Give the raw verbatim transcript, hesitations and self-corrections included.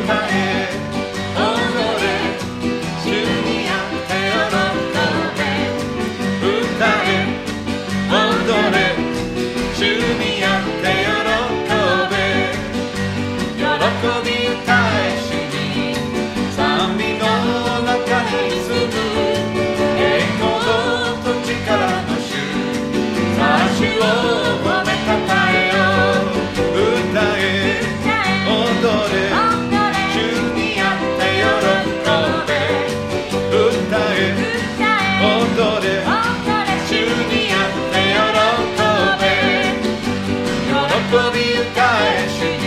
え踊れ主にあって喜べ歌え踊れ主にあって喜べ喜び歌え主に賛美の中に住む栄光と力の主さあ主を褒めたたえよう歌え踊れ主にあって喜べ歌え踊れ主にあって喜べ喜び歌え主に